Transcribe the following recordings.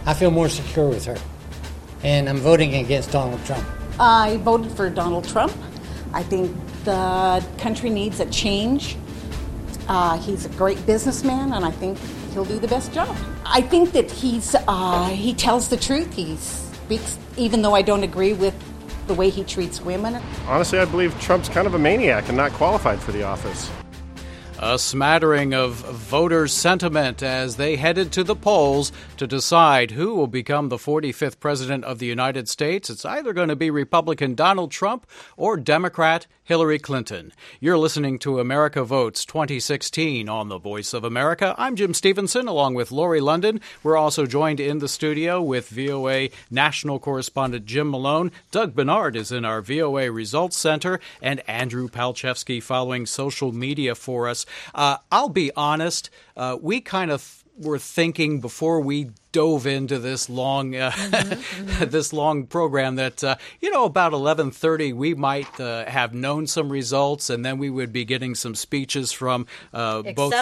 I feel more secure with her. And I'm voting against Donald Trump. I voted for Donald Trump. I think the country needs a change. He's a great businessman, and I think he'll do the best job. I think that he tells the truth. He speaks, even though I don't agree with the way he treats women. Honestly, I believe Trump's kind of a maniac and not qualified for the office. A smattering of voters' sentiment as they headed to the polls to decide who will become the 45th president of the United States. It's either going to be Republican Donald Trump or Democrat Hillary Clinton. You're listening to America Votes 2016 on the Voice of America. I'm Jim Stevenson, along with Lori London. We're also joined in the studio with VOA national correspondent Jim Malone. Doug Bernard is in our VOA Results Center, and Andrew Palchevsky following social media for us. I'll be honest, we kind of were thinking before we dove into this long this long program that about 11:30 we might have known some results, and then we would be getting some speeches from both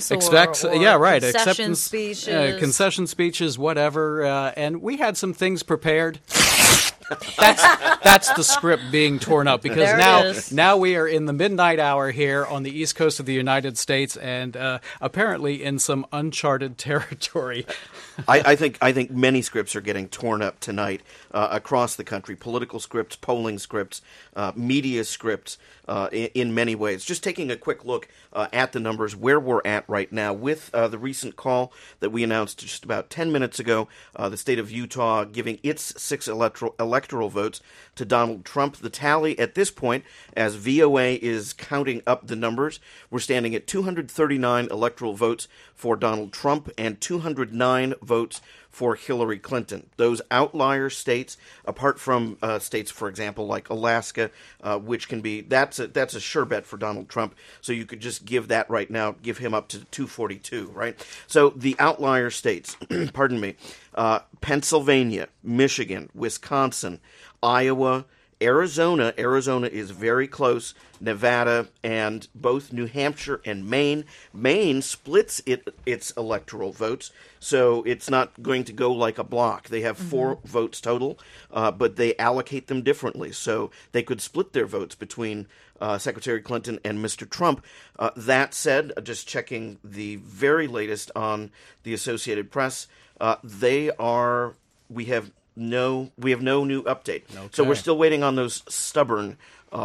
concession speeches, concession speeches, whatever, and we had some things prepared. That's the script being torn up, because now we are in the midnight hour here on the East Coast of the United States, and apparently in some uncharted territory. I think many scripts are getting torn up tonight across the country. Political scripts, polling scripts, media scripts, in many ways. Just taking a quick look at the numbers, where we're at right now with the recent call that we announced just about 10 minutes ago, the state of Utah giving its 6 electoral votes to Donald Trump. The tally at this point, as VOA is counting up the numbers, we're standing at 239 electoral votes for Donald Trump and 209 votes for Hillary Clinton. Those outlier states, apart from states, for example, like Alaska, which can be, that's a sure bet for Donald Trump. So you could just give that right now, give him up to 242, right? So the outlier states, pardon me, Pennsylvania, Michigan, Wisconsin, Iowa, Arizona is very close, Nevada, and both New Hampshire and Maine. Maine splits its electoral votes, so it's not going to go like a block. They have 4 votes total, but they allocate them differently, so they could split their votes between Secretary Clinton and Mr. Trump. That said, just checking the very latest on the Associated Press, we have no new update. Okay. So we're still waiting on those stubborn,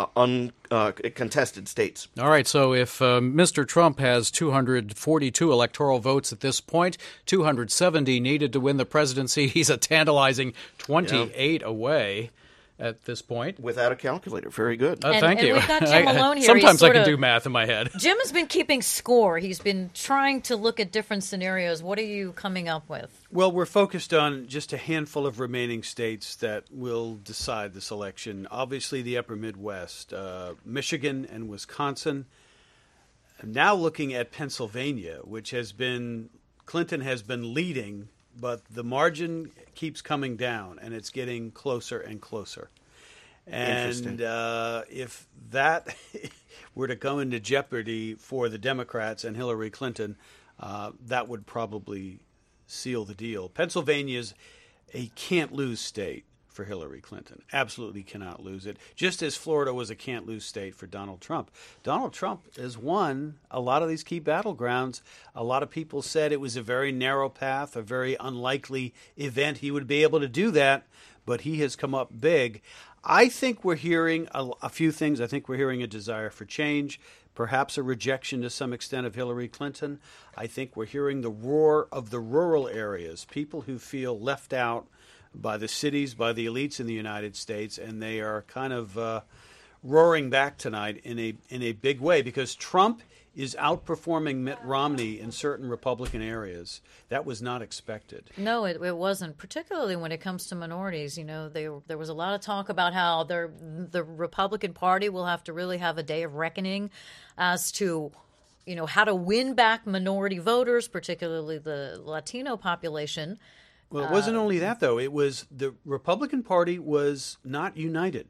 uncontested states. All right, so if Mr. Trump has 242 electoral votes at this point, 270 needed to win the presidency, he's a tantalizing 28 away at this point. Without a calculator. Very good. Thank you. We've got Jim Malone here. Sometimes I can do math in my head. Jim has been keeping score. He's been trying to look at different scenarios. What are you coming up with? Well, we're focused on just a handful of remaining states that will decide this election. Obviously, the upper Midwest, Michigan and Wisconsin. Now looking at Pennsylvania, which Clinton has been leading, but the margin keeps coming down, and it's getting closer and closer. And if that were to come into jeopardy for the Democrats and Hillary Clinton, that would probably seal the deal. Pennsylvania is a can't-lose state for Hillary Clinton. Absolutely cannot lose it. Just as Florida was a can't-lose state for Donald Trump. Donald Trump has won a lot of these key battlegrounds. A lot of people said it was a very narrow path, a very unlikely event he would be able to do that, but he has come up big. I think we're hearing a few things. I think we're hearing a desire for change, perhaps a rejection to some extent of Hillary Clinton. I think we're hearing the roar of the rural areas, people who feel left out by the cities, by the elites in the United States, and they are kind of roaring back tonight in a big way, because Trump is outperforming Mitt Romney in certain Republican areas. That was not expected. No, it wasn't, particularly when it comes to minorities. You know, there was a lot of talk about how the Republican Party will have to really have a day of reckoning as to, how to win back minority voters, particularly the Latino population. Well, it wasn't only that, though. It was the Republican Party was not united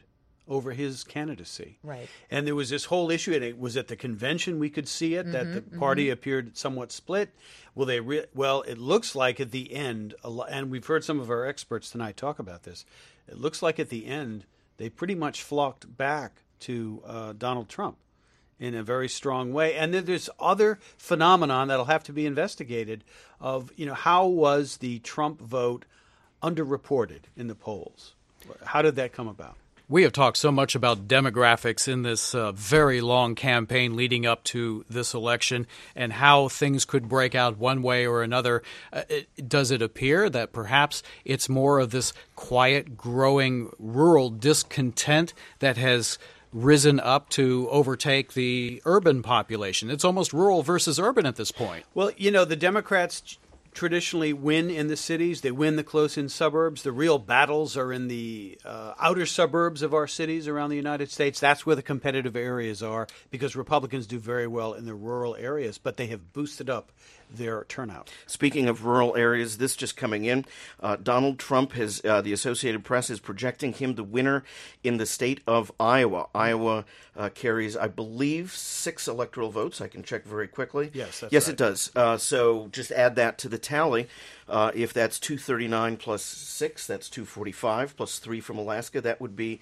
over his candidacy. Right. And there was this whole issue, and it was at the convention we could see it, that the party appeared somewhat split. Well, it looks like at the end, and we've heard some of our experts tonight talk about this, it looks like at the end they pretty much flocked back to Donald Trump in a very strong way. And then there's other phenomenon that'll have to be investigated of, how was the Trump vote underreported in the polls? How did that come about? We have talked so much about demographics in this very long campaign leading up to this election and how things could break out one way or another. Does it appear that perhaps it's more of this quiet, growing rural discontent that has risen up to overtake the urban population? It's almost rural versus urban at this point. Well, the Democrats traditionally win in the cities. They win the close-in suburbs. The real battles are in the outer suburbs of our cities around the United States. That's where the competitive areas are, because Republicans do very well in the rural areas, but they have boosted up their turnout. Speaking of rural areas, this just coming in, Donald Trump has, the Associated Press is projecting him the winner in the state of Iowa. Iowa carries, I believe, 6 electoral votes. I can check very quickly. Yes, that's yes, right. It does. So just add that to the tally. If that's 239 plus 6, that's 245, plus 3 from Alaska, that would be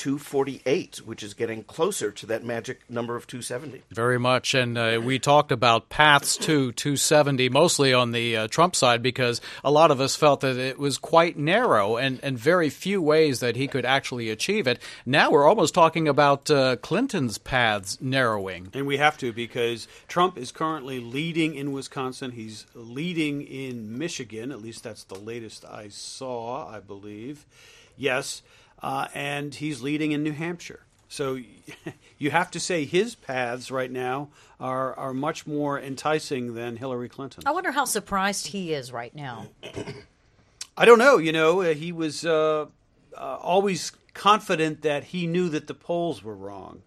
248, which is getting closer to that magic number of 270. Very much. And we talked about paths to 270, mostly on the Trump side, because a lot of us felt that it was quite narrow and very few ways that he could actually achieve it. Now we're almost talking about Clinton's paths narrowing. And we have to, because Trump is currently leading in Wisconsin. He's leading in Michigan. At least that's the latest I saw, I believe. Yes. And he's leading in New Hampshire. So you have to say his paths right now are much more enticing than Hillary Clinton. I wonder how surprised he is right now. I don't know. He was always confident that he knew that the polls were wrong.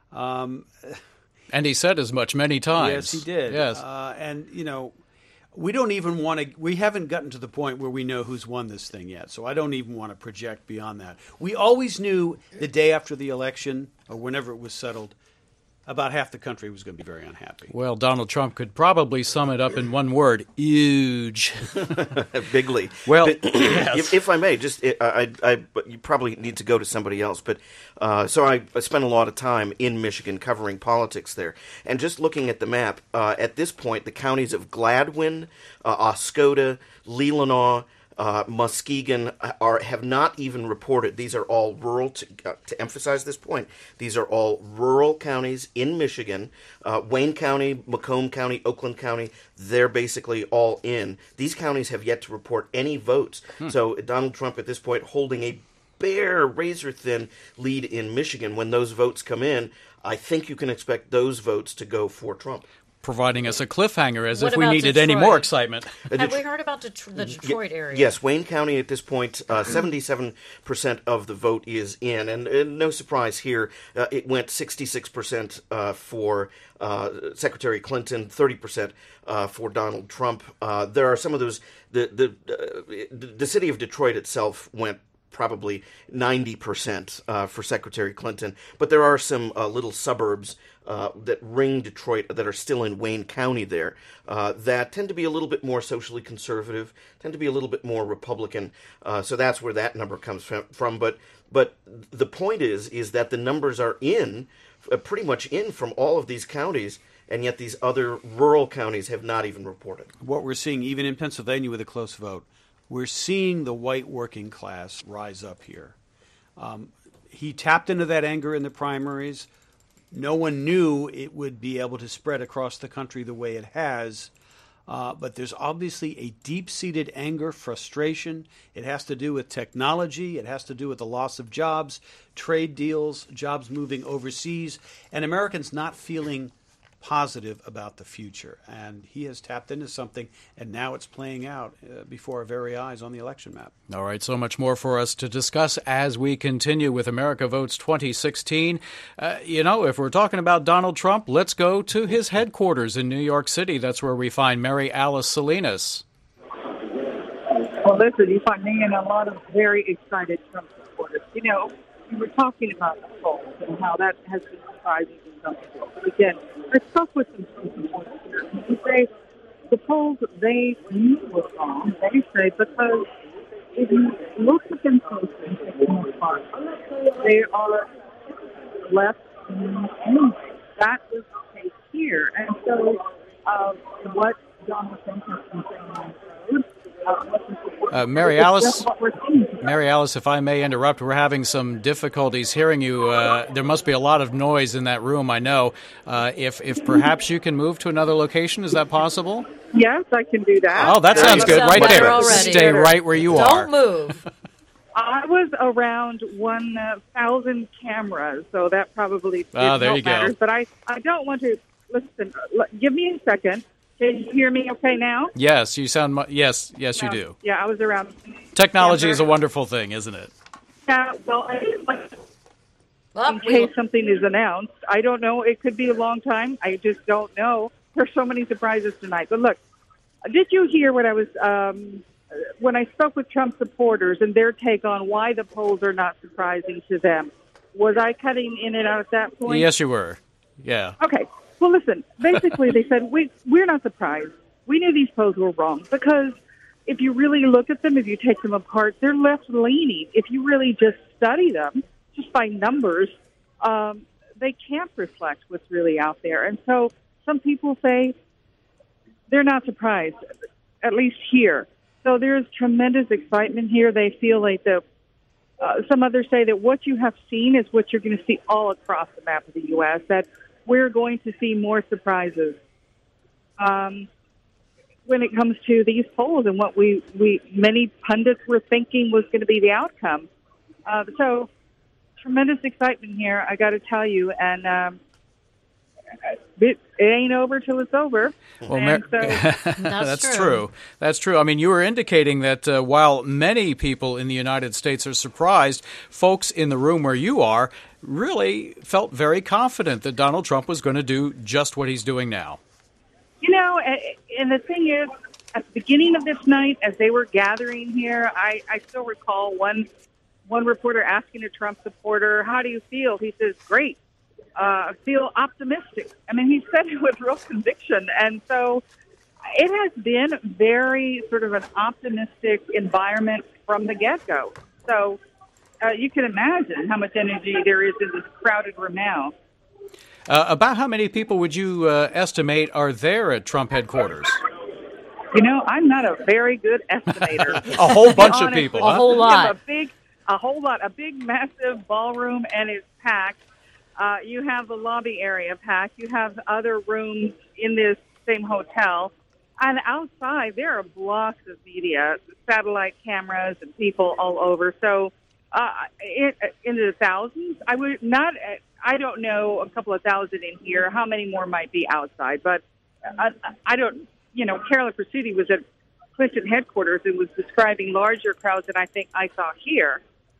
And he said as much many times. Yes, he did. Yes. And we don't even want to. We haven't gotten to the point where we know who's won this thing yet. So I don't even want to project beyond that. We always knew the day after the election, or whenever it was settled, about half the country was going to be very unhappy. Well, Donald Trump could probably sum it up in one word: huge. Bigly. Well, but, if I may, just but you probably need to go to somebody else. But so I spent a lot of time in Michigan covering politics there, and just looking at the map. At this point, the counties of Gladwin, Oscoda, Leelanau, Muskegon have not even reported. These are all rural, to emphasize this point, these are all rural counties in Michigan. Wayne County, Macomb County, Oakland County, they're basically all in. These counties have yet to report any votes. So Donald Trump at this point holding a bare, razor-thin lead in Michigan. When those votes come in, I think you can expect those votes to go for Trump. Providing us a cliffhanger as What if we about needed any Detroit? more excitement. Have we heard about the Detroit area? Yes, Wayne County at this point, 77% of the vote is in. And no surprise here, it went 66% for Secretary Clinton, 30% for Donald Trump. There are some of those, the city of Detroit itself went probably 90% for Secretary Clinton. But there are some little suburbs that ring Detroit that are still in Wayne County there that tend to be a little bit more socially conservative, tend to be a little bit more Republican. So that's where that number comes from. But the point is that the numbers are in, pretty much in from all of these counties, and yet these other rural counties have not even reported. What we're seeing, even in Pennsylvania with a close vote, we're seeing the white working class rise up here. He tapped into that anger in the primaries. No one knew it would be able to spread across the country the way it has. But there's obviously a deep-seated anger, frustration. It has to do with technology. It has to do with the loss of jobs, trade deals, jobs moving overseas, and Americans not feeling positive about the future. And he has tapped into something, and now it's playing out before our very eyes on the election map. All right, so much more for us to discuss as we continue with America Votes 2016. If we're talking about Donald Trump, let's go to his headquarters in New York City. That's where we find Mary Alice Salinas. Well, listen, you find me and a lot of very excited Trump supporters. you were talking about the polls and how that has been surprising to some people. But again, I spoke with some supporters here, and they say the polls they knew were wrong. They say because if you look at them closely, for the most part, they are left anyway. That is the case here. And so what Donald Trump has been saying on the road, Mary Alice, if I may interrupt, we're having some difficulties hearing you. There must be a lot of noise in that room, I know. If perhaps you can move to another location, is that possible? Yes, I can do that. Oh, that sounds good. Right there. Already. Stay right where you are. Don't move. I was around 1,000 cameras, so that probably there you matters. go. But I don't want to listen. Give me a second. Can you hear me okay now? Yes, you sound. Yes, you do. Yeah, I was around. Technology is a wonderful thing, isn't it? Yeah. Well, in case something is announced, I don't know. It could be a long time. I just don't know. There's so many surprises tonight. But look, did you hear what I was when I spoke with Trump supporters and their take on why the polls are not surprising to them? Was I cutting in and out at that point? Yes, you were. Yeah. Okay. Well, listen, basically they said, we're not surprised. We knew these polls were wrong because if you really look at them, if you take them apart, they're left-leaning. If you really just study them, just by numbers, they can't reflect what's really out there. And so some people say they're not surprised, at least here. So there's tremendous excitement here. They feel like some others say that what you have seen is what you're going to see all across the map of the U.S., that we're going to see more surprises when it comes to these polls and what we many pundits were thinking was going to be the outcome. So tremendous excitement here, I got to tell you, and it ain't over till it's over. Well, that's true. That's true. I mean, you were indicating that while many people in the United States are surprised, folks in the room where you are really felt very confident that Donald Trump was going to do just what he's doing now. You know, and the thing is, at the beginning of this night, as they were gathering here, I still recall one reporter asking a Trump supporter, "How do you feel?" He says, "Great. I feel optimistic." I mean, he said it with real conviction. And so it has been very sort of an optimistic environment from the get-go. So you can imagine how much energy there is in this crowded room now. About how many people would you estimate are there at Trump headquarters? You know, I'm not a very good estimator. A whole bunch of people, A whole lot. A whole lot. A big, massive ballroom, and it's packed. You have the lobby area packed. You have other rooms in this same hotel. And outside, there are blocks of media, satellite cameras, and people all over. So in the thousands, I don't know, a couple of thousand in here. How many more might be outside? But I don't, Carolyn Presutti was at Clinton headquarters and was describing larger crowds than I think I saw here.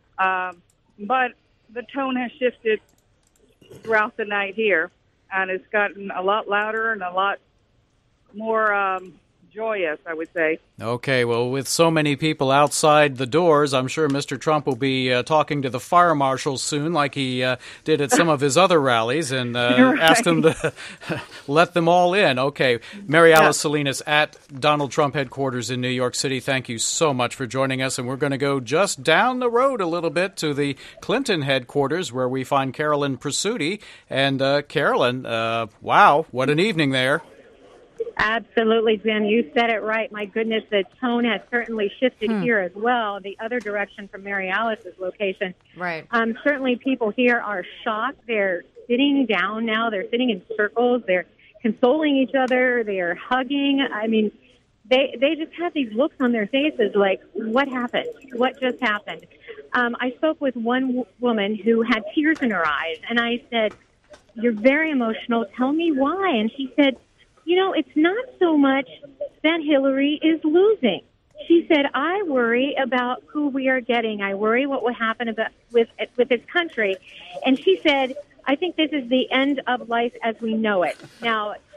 But the tone has shifted throughout the night here, and it's gotten a lot louder and a lot more joyous, I would say. Okay, well, with so many people outside the doors, I'm sure Mr. Trump will be talking to the fire marshals soon, like he did at some of his other rallies, and ask them to let them all in. Okay, Mary Alice Salinas at Donald Trump headquarters in New York City, thank you so much for joining us, and we're going to go just down the road a little bit to the Clinton headquarters, where we find Carolyn Presutti. And Carolyn, wow, what an evening there. Absolutely, Jim. You said it right. My goodness, the tone has certainly shifted here as well, the other direction from Mary Alice's location. Right. Certainly people here are shocked. They're sitting down now. They're sitting in circles. They're consoling each other. They're hugging. I mean, they just have these looks on their faces like, what happened? What just happened? I spoke with one woman who had tears in her eyes, and I said, "You're very emotional. Tell me why." And she said, "It's not so much that Hillary is losing." She said, "I worry about who we are getting. I worry what will happen with this country." And she said, "I think this is the end of life as we know it." Now,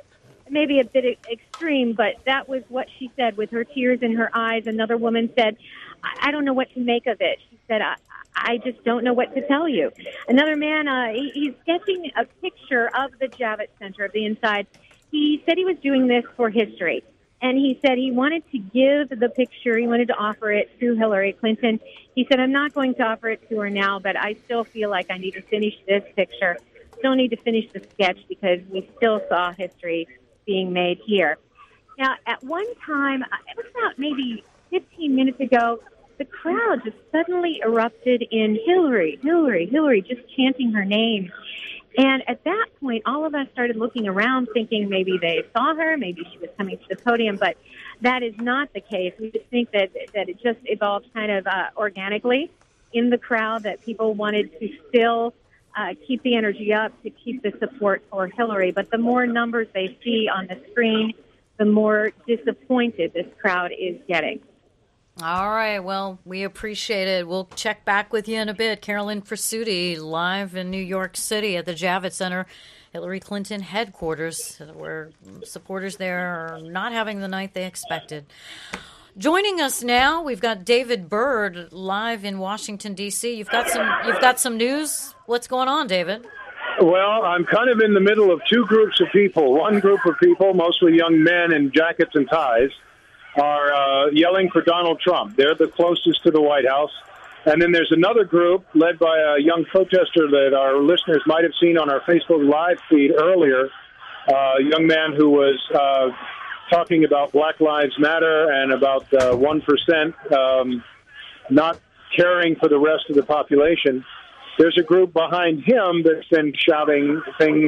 maybe a bit extreme, but that was what she said with her tears in her eyes. Another woman said, I don't know what to make of it. She said, I just don't know what to tell you. Another man, he's sketching a picture of the Javits Center, of the inside. He said he was doing this for history. And he said he wanted to give the picture, he wanted to offer it to Hillary Clinton. He said, I'm not going to offer it to her now, but I still feel like I need to finish this picture. Still need to finish the sketch because we still saw history being made here. Now, at one time, it was about maybe 15 minutes ago, the crowd just suddenly erupted in Hillary, Hillary, Hillary, just chanting her name. And at that point, all of us started looking around thinking maybe they saw her, maybe she was coming to the podium, but that is not the case. We just think that it just evolved kind of organically in the crowd, that people wanted to still keep the energy up, to keep the support for Hillary. But the more numbers they see on the screen, the more disappointed this crowd is getting. All right. Well, we appreciate it. We'll check back with you in a bit. Carolyn Frasuti, live in New York City at the Javits Center, Hillary Clinton headquarters, where supporters there are not having the night they expected. Joining us now, we've got David Byrd live in Washington, D.C. You've got some news. What's going on, David? Well, I'm kind of in the middle of two groups of people. One group of people, mostly young men in jackets and ties, are yelling for Donald Trump. They're the closest to the White House. And then there's another group led by a young protester that our listeners might have seen on our Facebook Live feed earlier, a young man who was talking about Black Lives Matter and about 1% not caring for the rest of the population. There's a group behind him that's been shouting things,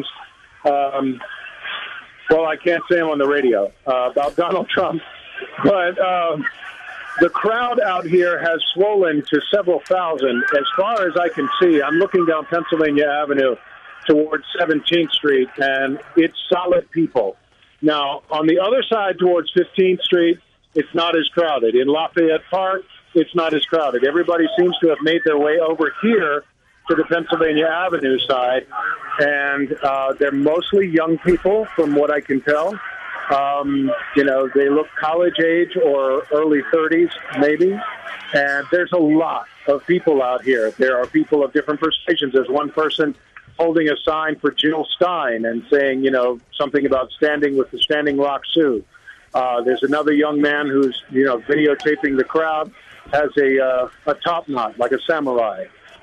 well, I can't say them on the radio, about Donald Trump. But the crowd out here has swollen to several thousand. As far as I can see, I'm looking down Pennsylvania Avenue towards 17th Street, and it's solid people. Now, on the other side towards 15th Street, it's not as crowded. In Lafayette Park, it's not as crowded. Everybody seems to have made their way over here to the Pennsylvania Avenue side, and they're mostly young people, from what I can tell. They look college age or early 30s, maybe. And there's a lot of people out here. There are people of different persuasions. There's one person holding a sign for Jill Stein and saying, something about standing with the Standing Rock Sioux. There's another young man who's, videotaping the crowd, has a top knot, like a samurai.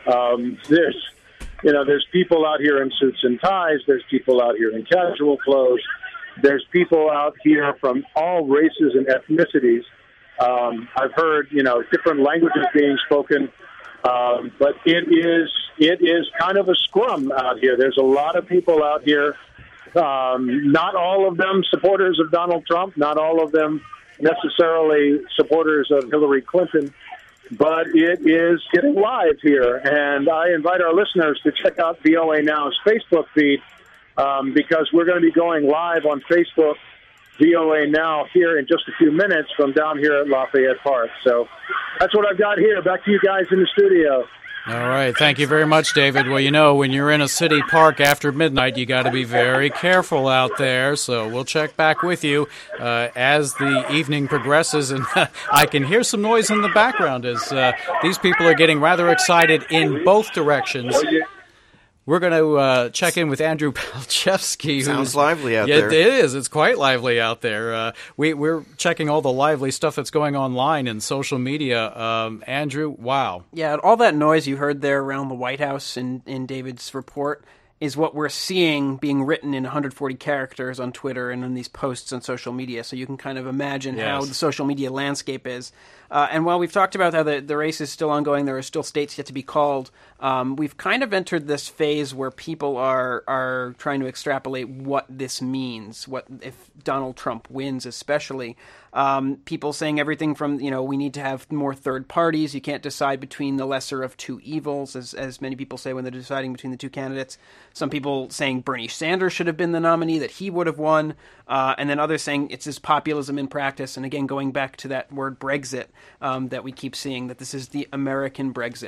There's people out here in suits and ties. There's people out here in casual clothes. There's people out here from all races and ethnicities. I've heard, different languages being spoken, but it is kind of a scrum out here. There's a lot of people out here, not all of them supporters of Donald Trump, not all of them necessarily supporters of Hillary Clinton, but it is getting live here. And I invite our listeners to check out VOA Now's Facebook feed, because we're going to be going live on Facebook, VOA Now, here in just a few minutes from down here at Lafayette Park. So that's what I've got here. Back to you guys in the studio. All right. Thank you very much, David. Well, when you're in a city park after midnight, you got to be very careful out there. So we'll check back with you as the evening progresses. And I can hear some noise in the background as these people are getting rather excited in both directions. We're going to check in with Andrew Palczewski. Sounds lively out there. It is. It's quite lively out there. We're checking all the lively stuff that's going online in social media. Andrew, wow. Yeah, all that noise you heard there around the White House in David's report is what we're seeing being written in 140 characters on Twitter and in these posts on social media. So you can kind of imagine how the social media landscape is. And while we've talked about how the race is still ongoing, there are still states yet to be called, we've kind of entered this phase where people are trying to extrapolate what this means, what if Donald Trump wins especially. People saying everything from, we need to have more third parties. You can't decide between the lesser of two evils, as many people say when they're deciding between the two candidates. Some people saying Bernie Sanders should have been the nominee, that he would have won. And then others saying it's his populism in practice. And again, going back to that word Brexit that we keep seeing, that this is the American Brexit.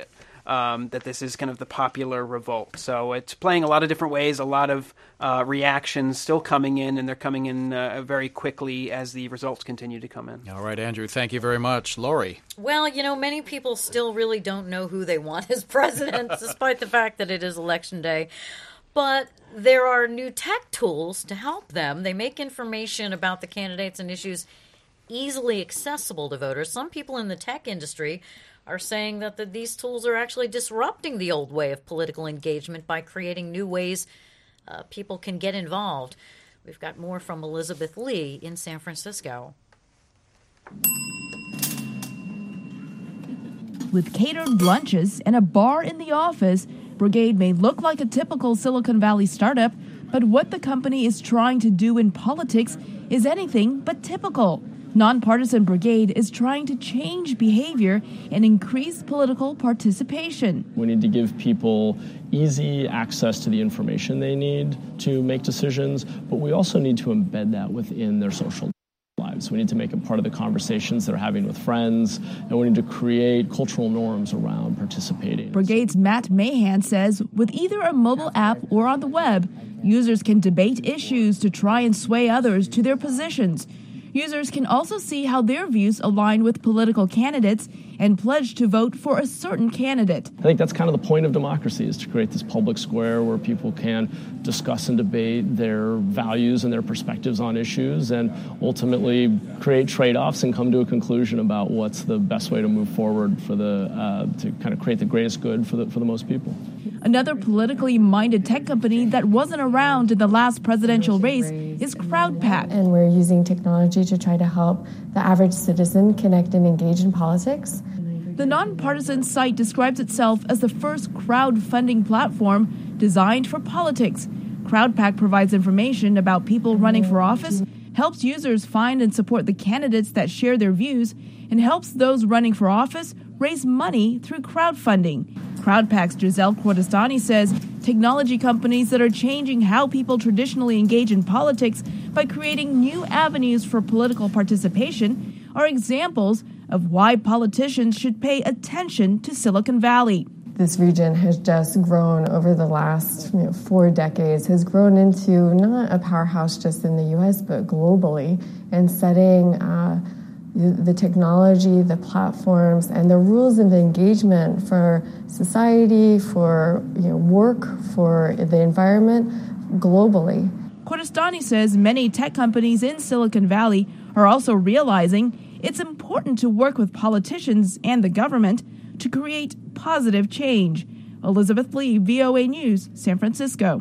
that this is kind of the popular revolt. So it's playing a lot of different ways, a lot of reactions still coming in, and they're coming in very quickly as the results continue to come in. All right, Andrew, thank you very much. Lori? Well, many people still really don't know who they want as president, despite the fact that it is Election Day. But there are new tech tools to help them. They make information about the candidates and issues easily accessible to voters. Some people in the tech industry are saying that these tools are actually disrupting the old way of political engagement by creating new ways people can get involved. We've got more from Elizabeth Lee in San Francisco. With catered lunches and a bar in the office, Brigade may look like a typical Silicon Valley startup, but what the company is trying to do in politics is anything but typical. Nonpartisan Brigade is trying to change behavior and increase political participation. We need to give people easy access to the information they need to make decisions, but we also need to embed that within their social lives. We need to make it part of the conversations they're having with friends, and we need to create cultural norms around participating. Brigade's Matt Mahan says with either a mobile app or on the web, users can debate issues to try and sway others to their positions. Users can also see how their views align with political candidates and pledge to vote for a certain candidate. I think that's kind of the point of democracy, is to create this public square where people can discuss and debate their values and their perspectives on issues and ultimately create trade-offs and come to a conclusion about what's the best way to move forward for to kind of create the greatest good for the most people. Another politically minded tech company that wasn't around in the last presidential race is CrowdPack. And we're using technology to try to help the average citizen connect and engage in politics. The nonpartisan site describes itself as the first crowdfunding platform designed for politics. CrowdPack provides information about people running for office, helps users find and support the candidates that share their views, and helps those running for office raise money through crowdfunding. CrowdPack's Giselle Quatastani says technology companies that are changing how people traditionally engage in politics by creating new avenues for political participation are examples of why politicians should pay attention to Silicon Valley. This region has just grown over the last 4 decades, has grown into not a powerhouse just in the U.S., but globally, and setting the technology, the platforms, and the rules of engagement for society, for work, for the environment globally. Quatastani says many tech companies in Silicon Valley are also realizing it's important to work with politicians and the government to create positive change. Elizabeth Lee, VOA News, San Francisco.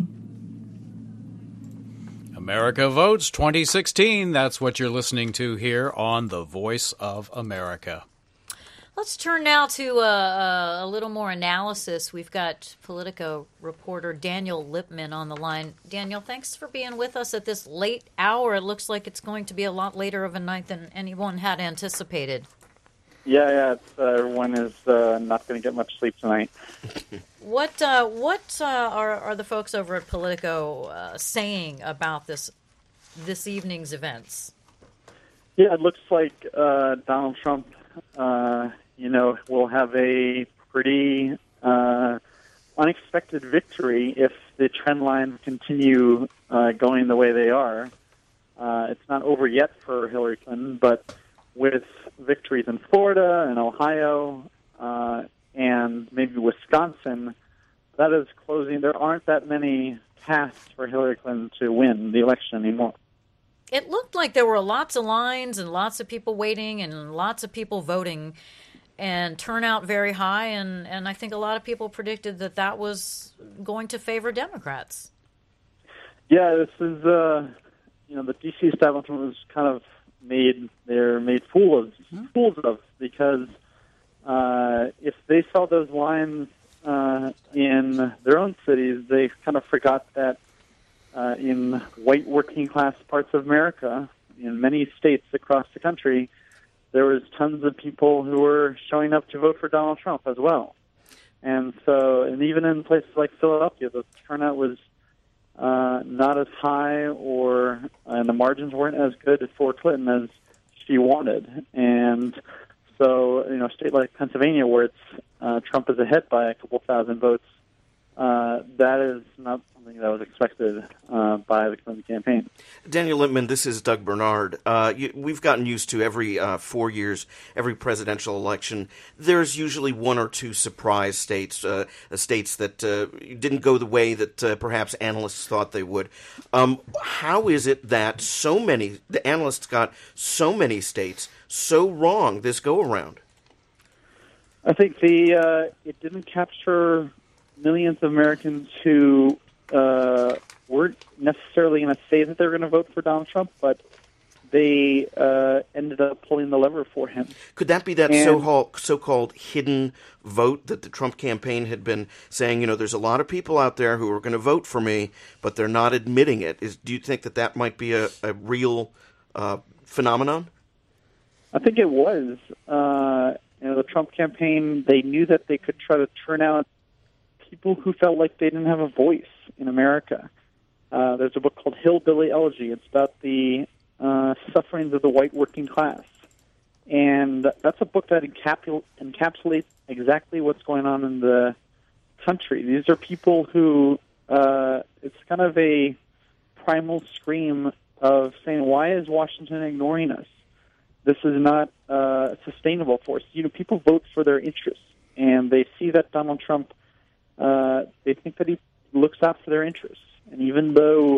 America Votes 2016. That's what you're listening to here on The Voice of America. Let's turn now to a little more analysis. We've got Politico reporter Daniel Lipman on the line. Daniel, thanks for being with us at this late hour. It looks like it's going to be a lot later of a night than anyone had anticipated. Yeah. Everyone is not going to get much sleep tonight. What are the folks over at Politico saying about this evening's events? Yeah, it looks like Donald Trump, will have a pretty unexpected victory if the trend lines continue going the way they are. It's not over yet for Hillary Clinton, but with victories in Florida and Ohio and maybe Wisconsin, that is closing. There aren't that many paths for Hillary Clinton to win the election anymore. It looked like there were lots of lines and lots of people waiting and lots of people voting and turnout very high. And I think a lot of people predicted that was going to favor Democrats. Yeah, this is, the D.C. establishment was kind of made fools of because if they saw those lines in their own cities, they kind of forgot that in white working class parts of America, in many states across the country, there was tons of people who were showing up to vote for Donald Trump as well. And even in places like Philadelphia, the turnout was not as high, and the margins weren't as good for Clinton as she wanted. And So, a state like Pennsylvania, where it's Trump is ahead by a couple thousand votes, that is not something that was expected by the Clinton campaign. Daniel Lippman, this is Doug Bernard. We've gotten used to every 4 years, every presidential election, there's usually one or two surprise states, states that didn't go the way that perhaps analysts thought they would. How is it that the analysts got so many states so wrong this go-around? I think it didn't capture millions of Americans who weren't necessarily going to say that they were going to vote for Donald Trump, but they ended up pulling the lever for him. Could that be that so-called hidden vote that the Trump campaign had been saying, there's a lot of people out there who are going to vote for me, but they're not admitting it? Do you think that might be a real phenomenon? I think it was. The Trump campaign, they knew that they could try to turn out people who felt like they didn't have a voice in America. There's a book called Hillbilly Elegy. It's about the sufferings of the white working class. And that's a book that encapsulates exactly what's going on in the country. These are people who, it's kind of a primal scream of saying, why is Washington ignoring us? This is not sustainable for us. People vote for their interests, and they see that Donald Trump, they think that he looks out for their interests. And even though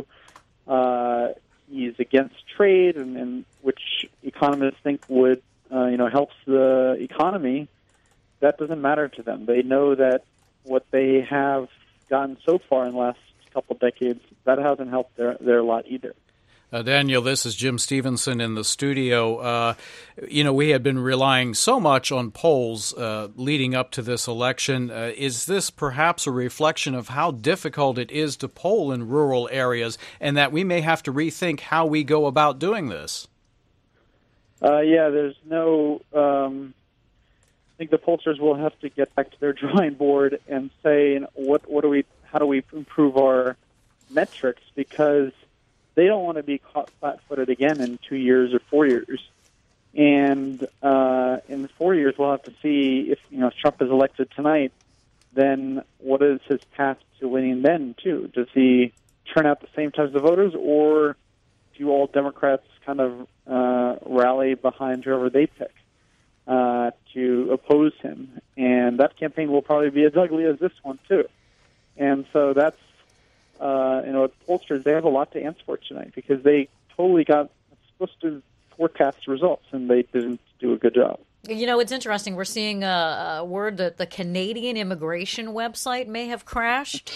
he's against trade, and which economists think would, helps the economy, that doesn't matter to them. They know that what they have gotten so far in the last couple of decades, that hasn't helped their lot either. Daniel, this is Jim Stevenson in the studio. We had been relying so much on polls leading up to this election. Is this perhaps a reflection of how difficult it is to poll in rural areas, and that we may have to rethink how we go about doing this? There's no... I think the pollsters will have to get back to their drawing board and say, how do we improve our metrics, because they don't want to be caught flat-footed again in 2 years or 4 years. And in 4 years, we'll have to see if Trump is elected tonight, then what is his path to winning then, too? Does he turn out the same types of voters, or do all Democrats kind of rally behind whoever they pick to oppose him? And that campaign will probably be as ugly as this one, too. And so that's, pollsters, they have a lot to answer for tonight, because they totally got supposed to forecast results, and they didn't do a good job. It's interesting. We're seeing a word that the Canadian immigration website may have crashed.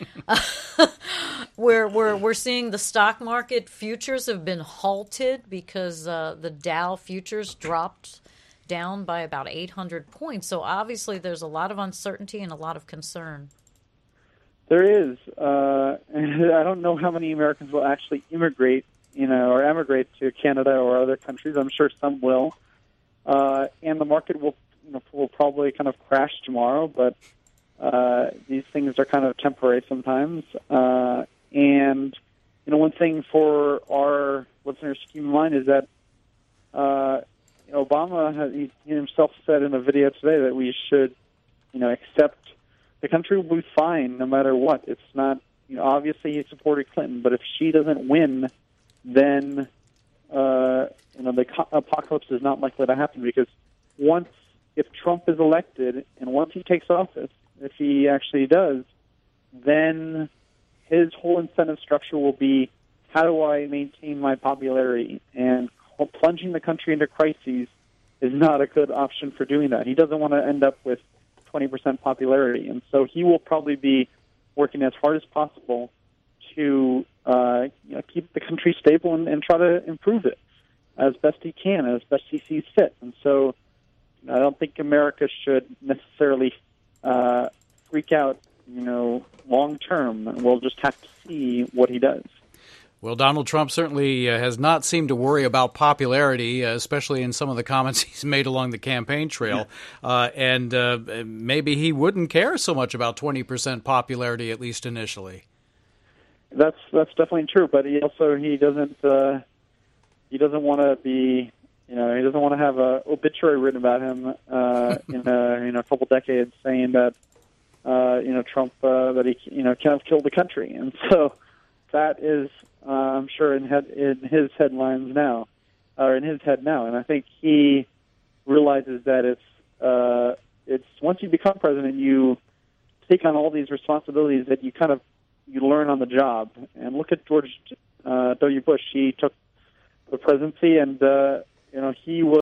We're seeing the stock market futures have been halted because the Dow futures dropped down by about 800 points. So obviously there's a lot of uncertainty and a lot of concern. There is. And I don't know how many Americans will actually immigrate, or emigrate to Canada or other countries. I'm sure some will. And the market will probably kind of crash tomorrow, but these things are kind of temporary sometimes. And one thing for our listeners to keep in mind is that Obama he himself said in a video today that we should, accept the country will be fine no matter what. It's not, obviously he supported Clinton, but if she doesn't win, then the apocalypse is not likely to happen, because if Trump is elected and once he takes office, if he actually does, then his whole incentive structure will be, how do I maintain my popularity? And plunging the country into crises is not a good option for doing that. He doesn't want to end up with 20% popularity, and so he will probably be working as hard as possible to keep the country stable and try to improve it as best he can, as best he sees fit. And so I don't think America should necessarily freak out, long term. We'll just have to see what he does. Well, Donald Trump certainly has not seemed to worry about popularity, especially in some of the comments he's made along the campaign trail. And maybe he wouldn't care so much about 20% popularity, at least initially. That's definitely true. But he doesn't want to be, he doesn't want want to have a obituary written about him in a couple decades, saying that Trump that he kind of killed the country, and so that is I'm sure in his headlines now, or in his head now, and I think he realizes that it's once you become president, you take on all these responsibilities that you learn on the job. And look at George W. Bush; he took the presidency, and he was